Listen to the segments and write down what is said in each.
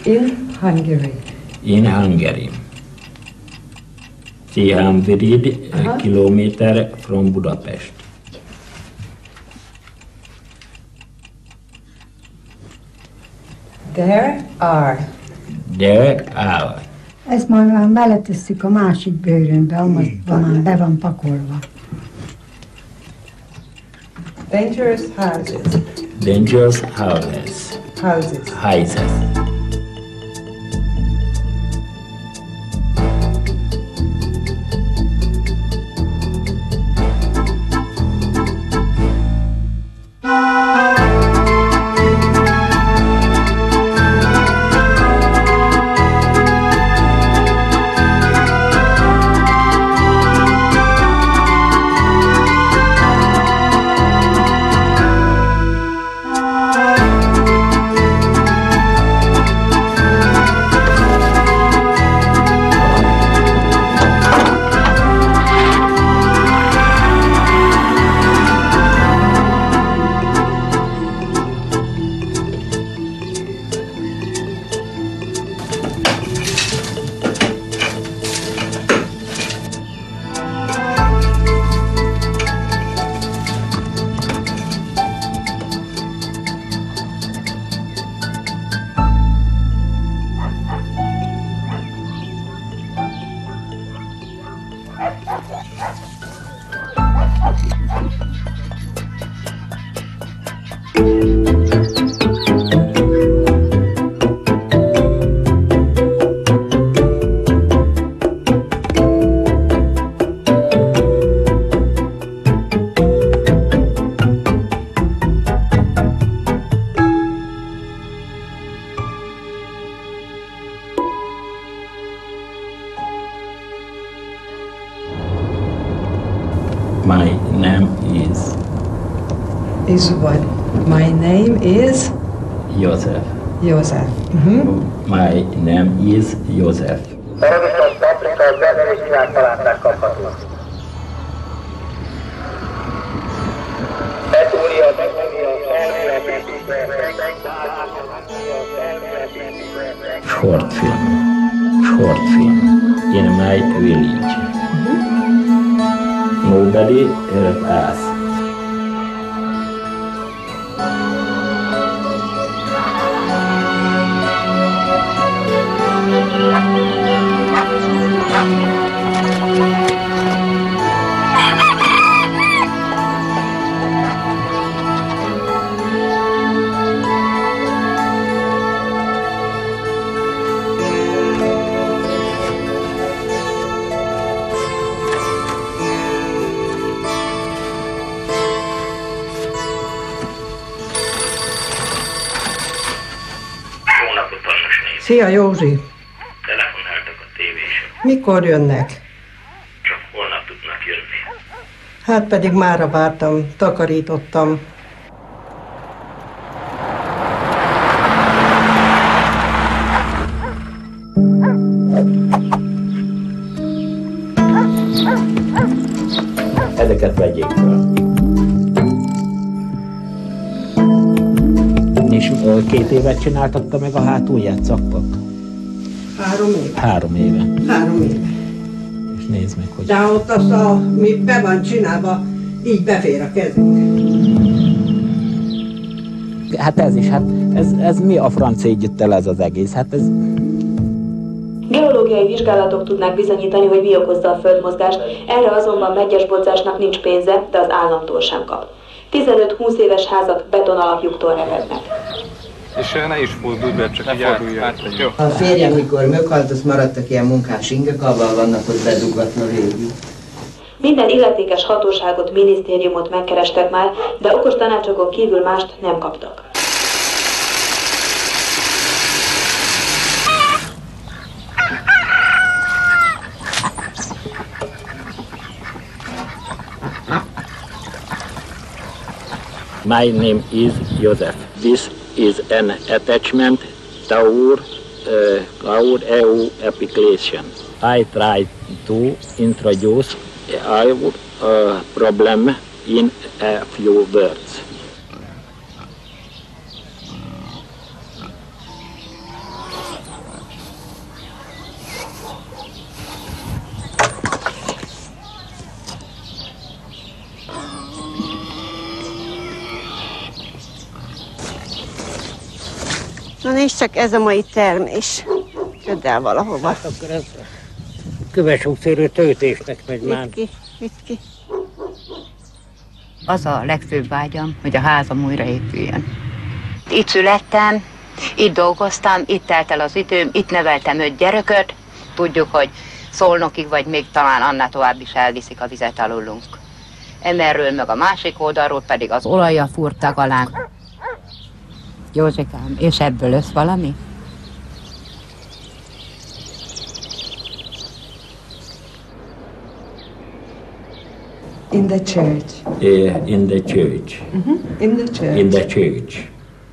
In Hungary. In Hungary. 300 kilometer from Budapest. There are. There are. Ezt majd már beletesszük a másik bőrönbe, amazban már be van pakolva. Dangerous houses. Dangerous houses. Houses. My name is. Is what? My name is? Joseph. Joseph. My name is Joseph. Terroristok paprika az emberi világpalántát kapható. Betúria, Short film. In my village. Nobody help us. Szia, Józsi! Telefonáltak a tévésre. Mikor jönnek? Csak holnap tudnak jönni. Hát pedig mára vártam, takarítottam. Ezeket vegyék fel. És 2 évet csináltatta meg a hátulját szakpak? 3 éve. 3 éve. 3 éve. És nézd meg, hogy... De ott az mi be van csinálva, így befér a kezünk. Hát ez is, hát ez mi a francia így jött el ez az egész? Hát ez... Geológiai vizsgálatok tudnák bizonyítani, hogy mi okozza a földmozgást, erre azonban Megyes Bodzásnak nincs pénze, de az államtól sem kap. 15-20 éves házak beton alapjuktól repednek. És ne is fordulj be, csak így átmegy. A férjem, mikor meghalt, azt maradtak ilyen munkás ingek, avval vannak ott beduggatva végig. Minden illetékes hatóságot, minisztériumot megkerestek már, de okos tanácsokon kívül mást nem kaptak. My name is Joseph. This is an attachment to our EU application. I try to introduce our problem in a few words. és csak ez a mai termés. Ködd el valahova. Hát akkor ez kövesúszérő töltésnek megy már. Vidd ki. Az a legfőbb vágyam, hogy a házam újra épüljön. Itt születtem, itt dolgoztam, itt telt el az időm, itt neveltem 5 gyereket. Tudjuk, hogy Szolnokig, vagy még talán annál tovább is elviszik a vizet alulunk. Emerről meg a másik oldalról pedig az olajjal fúrtak alá. Józsikám, és ebből lesz valami? In the church. In the church. In the church. In the church.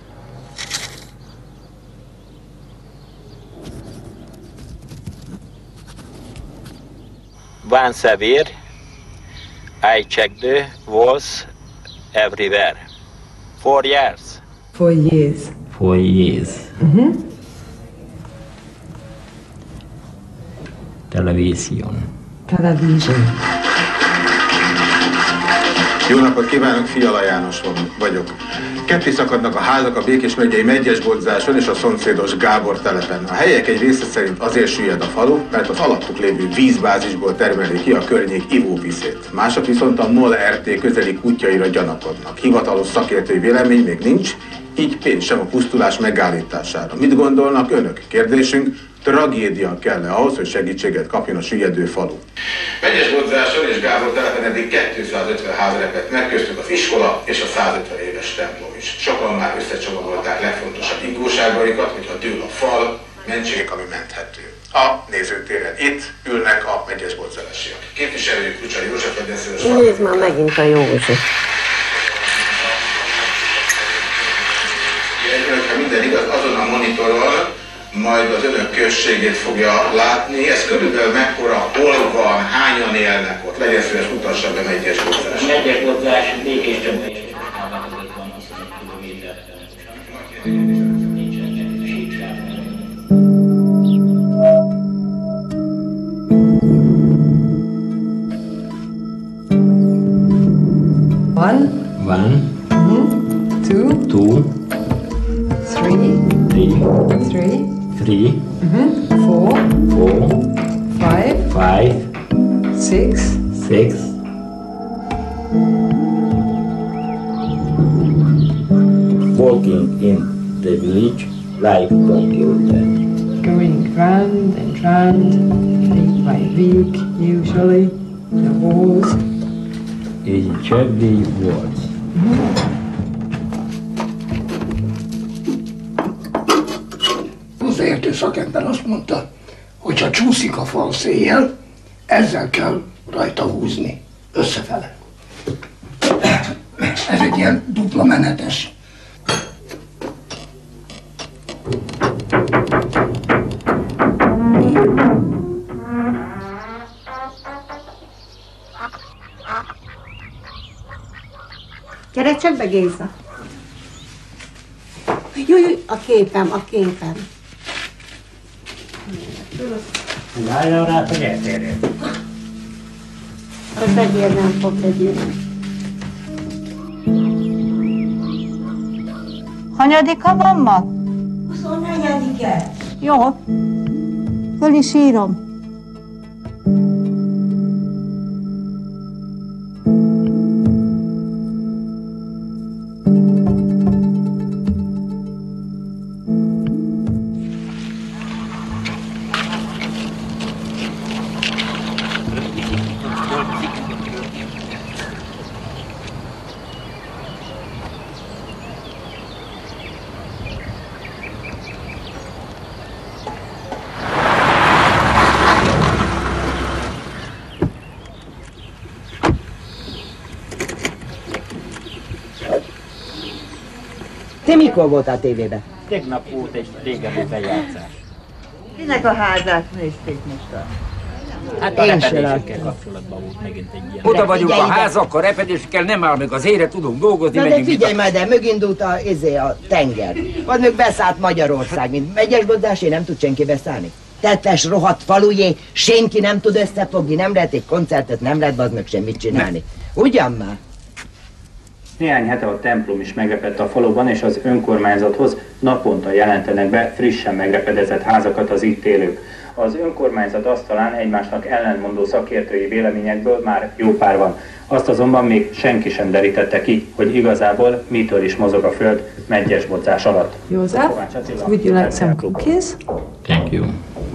Once a year, I check the walls everywhere. 4 years. 4 years. 4 years. Television. Television. Jó napot kívánok, Fiala János vagyok. Ketté szakadnak a házak a Békés megyei Megyesbodzsáson és a szomszédos Gábor telepen. A helyek egy része szerint azért süllyed a falu, mert az alattuk lévő vízbázisból termeli ki a környék ivóvízét. Mások viszont a MOL RT közeli kutyáira gyanakodnak. Hivatalos szakértői vélemény még nincs, így pénz sem a pusztulás megállítására. Mit gondolnak önök? Kérdésünk, tragédia kell-e ahhoz, hogy segítséget kapjon a süllyedő falu? Megyesbodzsáson és Gábor telepen eddig 250 ház repett meg, köztük az iskola és a 150 éves templom is. Sokan már összecsomagolták legfontosabb ingóságaikat, hogyha dől a fal, mentsék, ami menthető. A nézőtéren itt ülnek a megyesbodzsásiak. Képviselőjük Kucsai József, egyszerűs. Nézd már megint a József. Ha minden igaz, azon a monitoron majd az önök községét fogja látni. Ez körülbelül mekkora, hol van, hányan élnek ott? Legyen szíves, mutassa be Megyesbodzsás. Megyesbodzsás, Békés Csaba és Kállán között van 25 kilométer. One. Two. Three. 4. 5. 6. Walking in the village like computer. Going round and round, week by week, usually, the walls. Is check the walls. Hozzáértő szakember azt mondta, hogy ha csúszik a fal széjjel, ezzel kell rajta húzni, összefele. Ez egy ilyen dupla menetes. Gyere csak be, Géza. Júj, a képem. Álljon rá, hogy eltérjen. Az egér nem fog legyűrni. Hanyadika van ma? 24-e. Jó. Föl is írom. Te mikor voltál tévében? Tegnap volt egy régebbi bejátszás. Kinek a házát nézték most? Hát a repedésekkel kapcsolatban volt megint egy ilyen. Oda vagyunk a házakkal, repedésekkel, nem áll meg az ére, tudunk dolgozni, Na de megyünk. figyelj majd el, mögindult a tenger. Vagy meg beszállt Magyarország, mint Megyesbodzsásé nem tud senki beszállni. Tettes, rohadt falujé, senki nem tud összefogni, nem lehet egy koncertet, nem lehet bazd meg semmit csinálni. Ugyan már? Néhány hete a templom is megrepett a faluban, és az önkormányzathoz naponta jelentenek be frissen megrepedezett házakat az itt élők. Az önkormányzat asztalán egymásnak ellentmondó szakértői véleményekből már jó pár van. Azt azonban még senki sem derítette ki, hogy igazából mitől is mozog a föld megyesbodzás alatt. József, would you like some cookies? Thank you.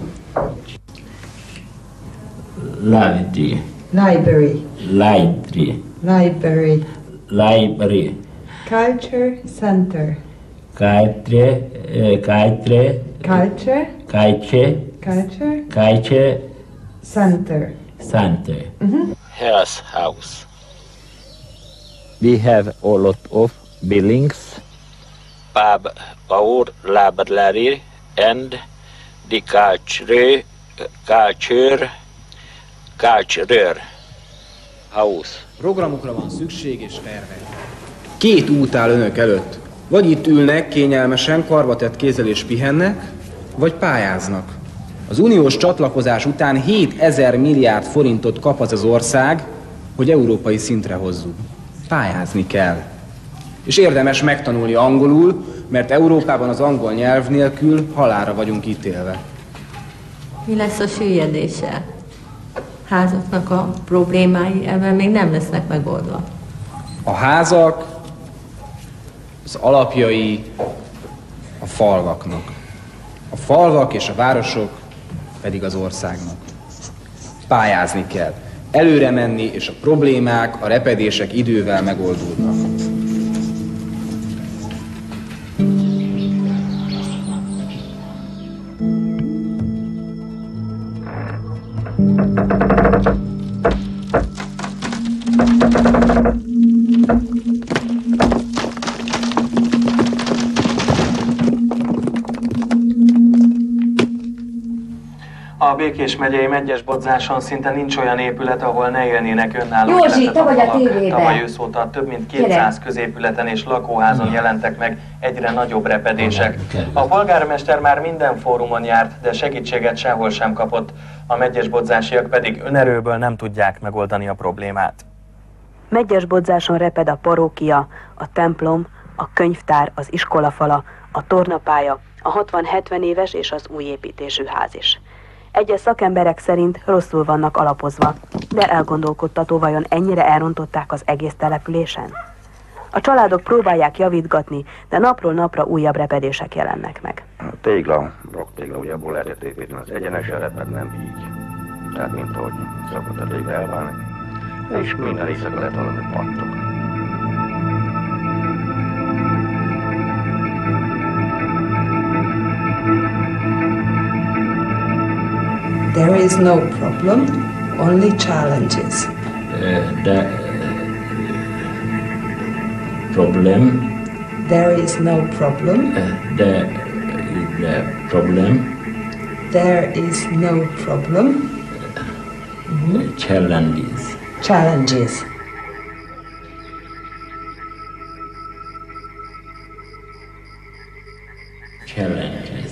Library. Library. Library. Library. Library. Culture center. Culture. Culture. Culture. Culture. Culture. Center. Center. Health house. We have a lot of buildings. Pub, our library, and the culture house. Programokra van szükség és tervek. Két út áll önök előtt. Vagy itt ülnek kényelmesen, karbatett kézzel és pihennek, vagy pályáznak. Az uniós csatlakozás után 7000 milliárd forintot kap az ország, hogy európai szintre hozzuk. Pályázni kell. És érdemes megtanulni angolul, mert Európában az angol nyelv nélkül halálra vagyunk ítélve. Mi lesz a süllyedéssel? Házaknak a problémái ebben még nem lesznek megoldva. A házak az alapjai a falvaknak. A falvak és a városok pedig az országnak. Pályázni kell. Előre menni, és a problémák, a repedések idővel megoldódnak. A Békés megyei megyesbodzáson szinte nincs olyan épület, ahol ne élnének önálló Józsi, életet te a vagy a falak. tévében. Tavaly ősz óta több mint 200 középületen és lakóházon jelentek meg egyre nagyobb repedések. A polgármester már minden fórumon járt, de segítséget sehol sem kapott. A megyesbodzásiak pedig önerőből nem tudják megoldani a problémát. Megyesbodzáson reped a parókia, a templom, a könyvtár, az iskolafala, a tornapálya, a 60-70 éves és az új építésű ház is. Egyes szakemberek szerint rosszul vannak alapozva, de elgondolkodtató, vajon ennyire elrontották az egész településen? A családok próbálják javítgatni, de napról napra újabb repedések jelennek meg. A tégla, rocktégla, ugye abból lehetett építeni, az egyenesen reped, nem így. Tehát mint ahogy szokott a tégla elválni. És minden éjszaka lehet valami pattok. There is no problem, only challenges. The problem. There is no problem. The problem. There is no problem. Challenges. Challenges. Challenges.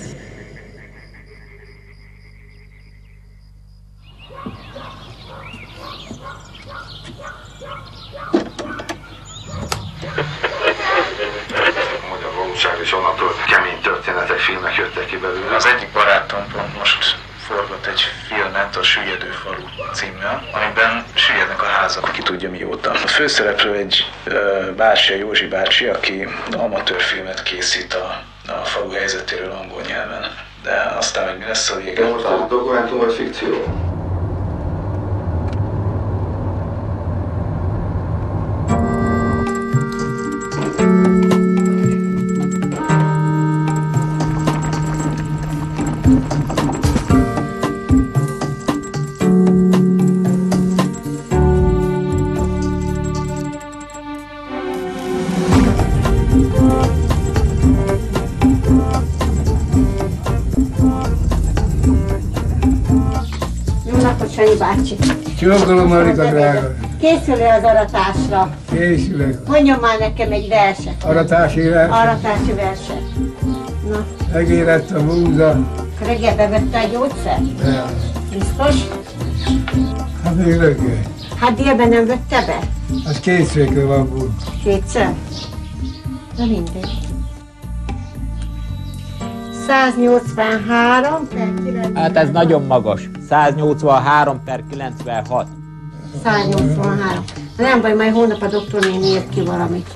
És onnantól kemény történetek, filmek jöttek ki belőle. Az egyik barátom pont most forgott egy filmet, a Süllyedő falu címmel, amiben süllyednek a házak, ki tudja mióta. A főszereplő egy bácsi, a Józsi bácsi, aki amatőrfilmet készít a falu helyzetéről angol nyelven. De aztán meg mi lesz a vége? Most ez dokumentum vagy fikció? Sanyi bácsi. Csókolom, Marika drága. Készül-e az aratásra? Készülök. Mondjon már nekem egy verset. Aratási verset? Aratási verset. Na. Megérett a múza. Reggel bevette a gyógyszer? Ja. Biztos? Hát még reggel. Hát délben nem vette be? Az kétségre van búr. Kétszer? Na mindegy. 183 per 96. Hát ez nagyon magas. 183/96. 183. Nem baj, majd hónap a doktornéni írt ki valamit.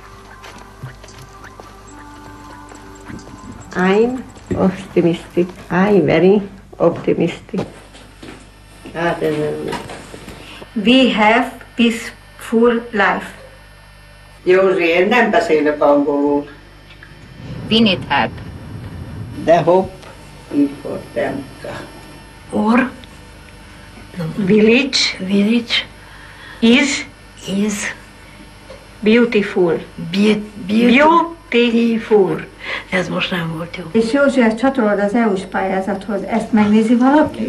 I'm optimistic. I'm very optimistic. Hát ez nem. We have peaceful life. Józsi, én nem beszélek angolul. We need help. The hope is for them. Or village is beautiful. Beautiful. Ez most nem volt jó. És Józsi, ezt csatolod az EU-s pályázathoz, ezt megnézi valaki?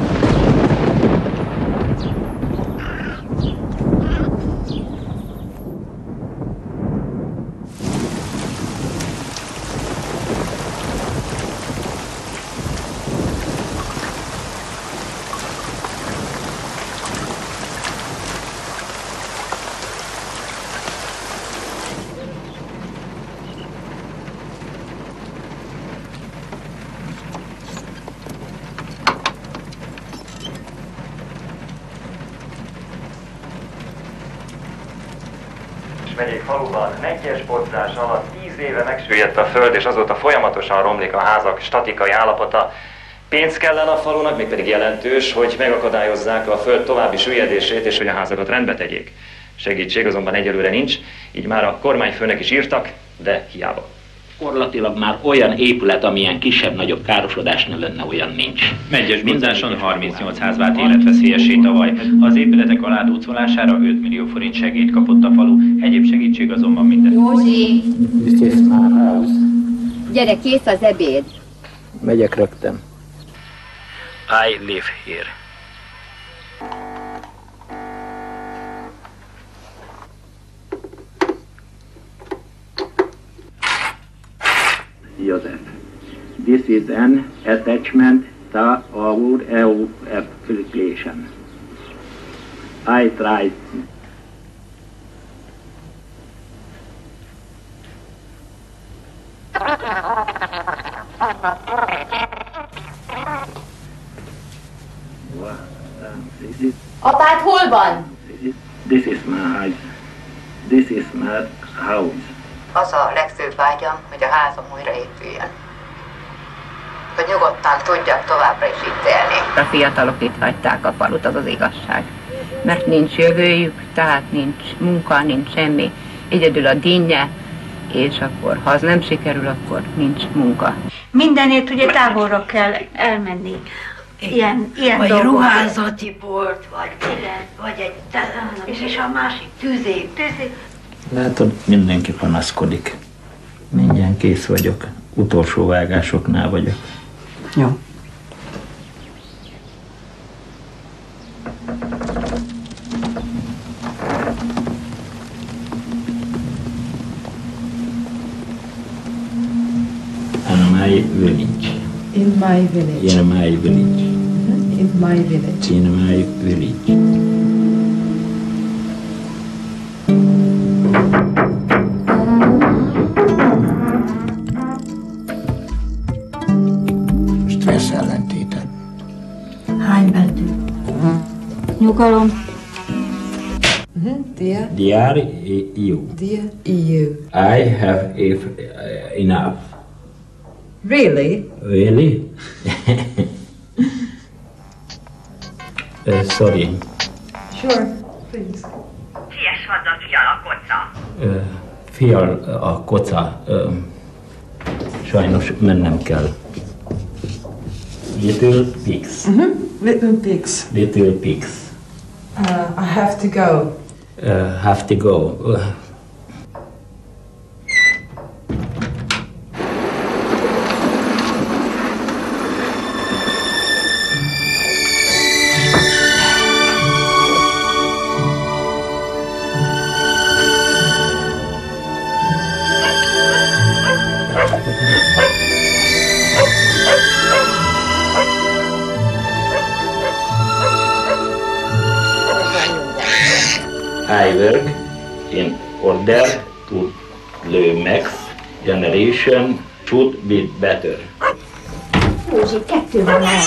megyék faluban megyes bodzás alatt 10 éve megsüllyedt a föld, és azóta folyamatosan romlik a házak statikai állapota. Pénz kellene a falunak, mégpedig jelentős, hogy megakadályozzák a föld további süllyedését, és hogy a házakat rendbe tegyék. Segítség azonban egyelőre nincs, így már a kormányfőnek is írtak, de hiába. Gyakorlatilag már olyan épület, amilyen kisebb-nagyobb károsodás ne lenne, olyan nincs. Megyes Bodzáson 38 ház vált életveszélyessé tavaly. Az épületek aládúcolására 5 millió forint segélyt kapott a falu. Egyéb segítség azonban minden. Józsi! This is my house. Gyere, kész az ebéd. Megyek rögtön. I live here. Joseph. This is an attachment to our EU application. I tried. Apád hol van? This is my house. This is my house. Az a legfőbb vágyam, hogy a házam újra épüljön. Hogy nyugodtan tudjak továbbra is itt élni. A fiatalok itt hagyták a falut, az az igazság. Mert nincs jövőjük, tehát nincs munka, nincs semmi. Egyedül a dinnye, és akkor, ha az nem sikerül, akkor nincs munka. Mindenért ugye távolra kell elmenni. Ilyen vagy dolgok. ruházati bolt, vagy egy és a másik tűzép. Látod, mindenki panaszkodik. Mindjárt kész vagyok. Utolsó vágásoknál vagyok. Jó. In my village. In my village. In my village. In my village. In my village. Stressz ellentéted. Hány betű? Nyugalom. Dear. Dear you. Dear EU. I have enough. Really? Really? Sorry. Sure, please. Siess haza, fial a koca. Fial a koca. Sajnos mennem kell. Little pigs. Little pigs. Little pigs. I have to go. Have to go. I work in order to the next generation should be better. Józsi, 2 van el.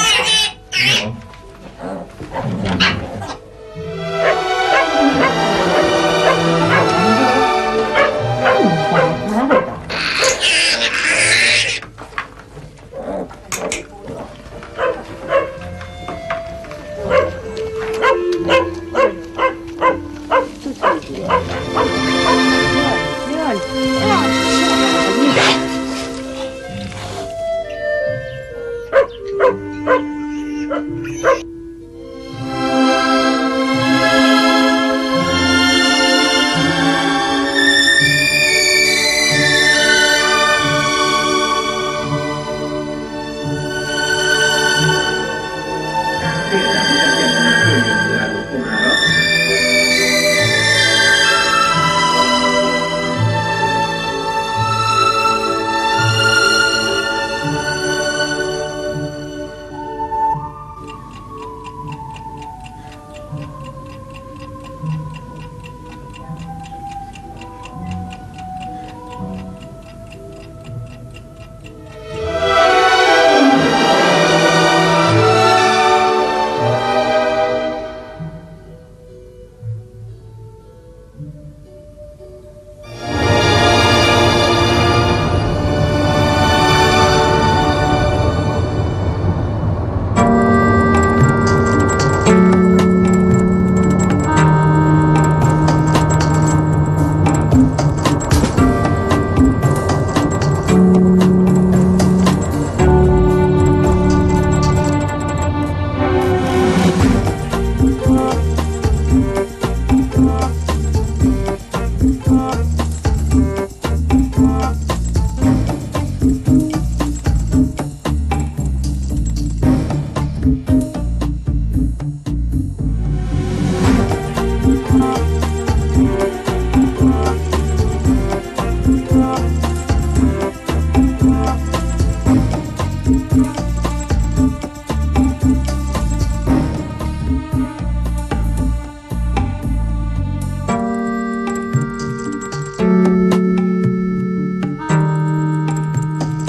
Thank you.